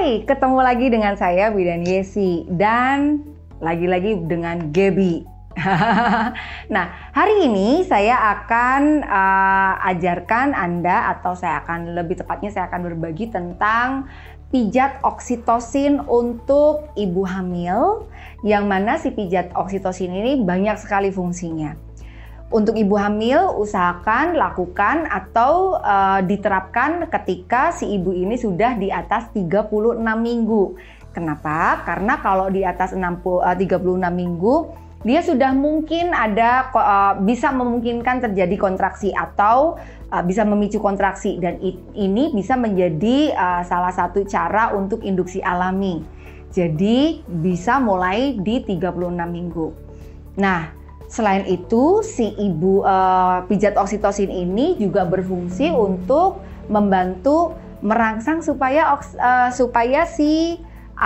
Hai, ketemu lagi dengan saya Bidan Yesi dan lagi-lagi dengan Gaby. Nah, hari ini saya akan ajarkan Anda, atau saya akan lebih tepatnya saya akan berbagi tentang pijat oksitosin untuk ibu hamil, yang mana si pijat oksitosin ini banyak sekali fungsinya. Untuk ibu hamil, usahakan lakukan atau diterapkan ketika si ibu ini sudah di atas 36 minggu. Kenapa? Karena kalau di atas 36 minggu, dia sudah mungkin ada bisa memungkinkan terjadi kontraksi atau bisa memicu kontraksi, dan ini bisa menjadi salah satu cara untuk induksi alami. Jadi bisa mulai di 36 minggu. Nah, selain itu, si ibu pijat oksitosin ini juga berfungsi untuk membantu merangsang supaya si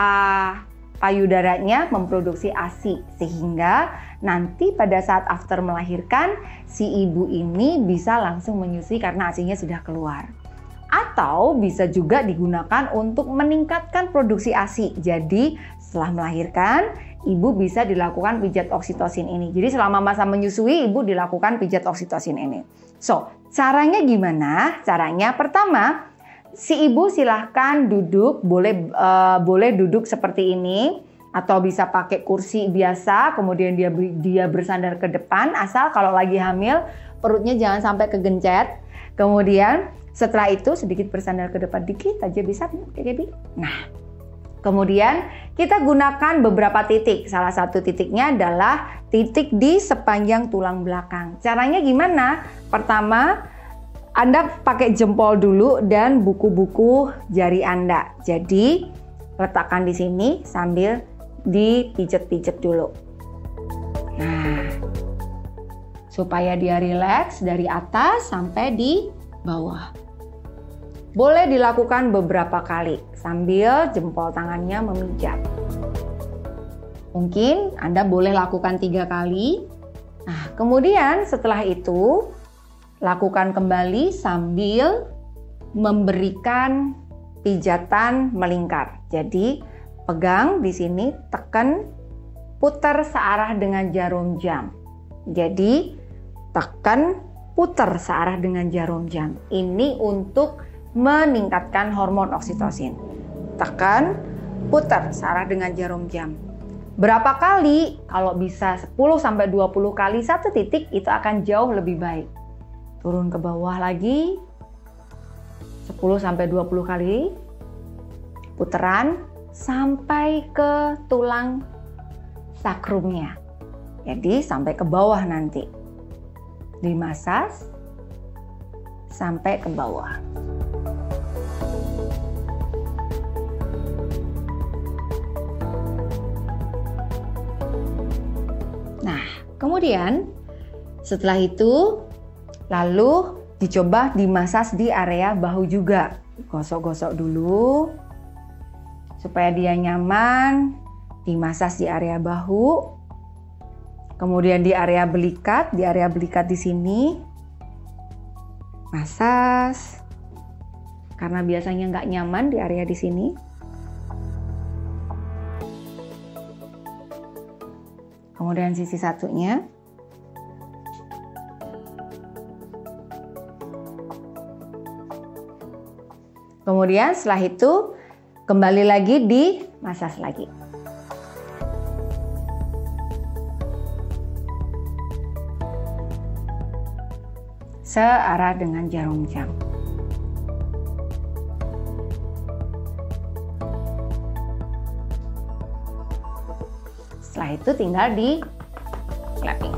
payudaranya memproduksi ASI, sehingga nanti pada saat after melahirkan si ibu ini bisa langsung menyusui karena ASI-nya sudah keluar. Atau bisa juga digunakan untuk meningkatkan produksi ASI. Jadi setelah melahirkan, ibu bisa dilakukan pijat oksitosin ini. Jadi selama masa menyusui, ibu dilakukan pijat oksitosin ini. So, caranya gimana? Caranya pertama, si ibu silahkan duduk, boleh duduk seperti ini, atau bisa pakai kursi biasa, kemudian dia bersandar ke depan, asal kalau lagi hamil perutnya jangan sampai kegencet. Kemudian setelah itu sedikit bersandar ke depan dikit aja, bisa Gaby. Nah, kemudian kita gunakan beberapa titik. Salah satu titiknya adalah titik di sepanjang tulang belakang. Caranya gimana? Pertama, Anda pakai jempol dulu dan buku-buku jari Anda. Jadi, letakkan di sini sambil dipijet-pijet dulu. Nah, supaya dia rileks dari atas sampai di bawah. Boleh dilakukan beberapa kali sambil jempol tangannya memijat. Mungkin Anda boleh lakukan 3 kali. Nah, kemudian setelah itu lakukan kembali sambil memberikan pijatan melingkar. Jadi pegang di sini, tekan, putar searah dengan jarum jam. Jadi tekan, putar searah dengan jarum jam. Ini untuk meningkatkan hormon oksitosin. Tekan, putar searah dengan jarum jam. Berapa kali? Kalau bisa 10-20 kali satu titik, itu akan jauh lebih baik. Turun ke bawah lagi 10-20 kali putaran sampai ke tulang sakrumnya. Jadi sampai ke bawah nanti. Dimasas sampai ke bawah. Nah, kemudian setelah itu lalu dicoba dimasas di area bahu juga. Gosok-gosok dulu supaya dia nyaman. Dimasas di area bahu. Kemudian di area belikat, di sini masas. Karena biasanya nggak nyaman di area di sini. Kemudian sisi satunya. Kemudian setelah itu kembali lagi dimasas lagi. Searah dengan jarum jam. Setelah itu tinggal di clapping.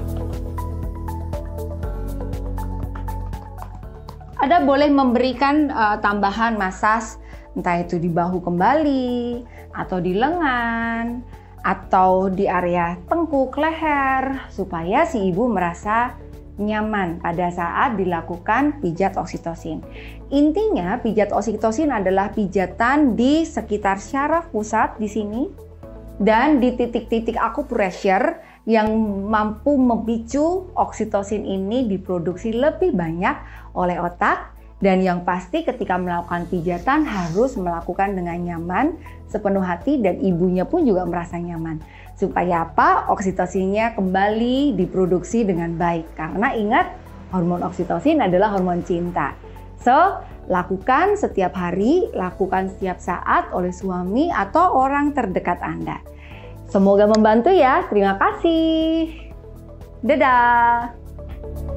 Anda boleh memberikan tambahan masas, entah itu di bahu kembali, atau di lengan, atau di area tengkuk, leher, supaya si ibu merasa nyaman pada saat dilakukan pijat oksitosin. Intinya, pijat oksitosin adalah pijatan di sekitar syaraf pusat di sini dan di titik-titik acupressure yang mampu memicu oksitosin ini diproduksi lebih banyak oleh otak Dan yang pasti ketika melakukan pijatan harus melakukan dengan nyaman, sepenuh hati, dan ibunya pun juga merasa nyaman. Supaya apa? Oksitosinnya kembali diproduksi dengan baik. Karena ingat, hormon oksitosin adalah hormon cinta. So, lakukan setiap hari, lakukan setiap saat oleh suami atau orang terdekat Anda. Semoga membantu ya. Terima kasih. Dadah.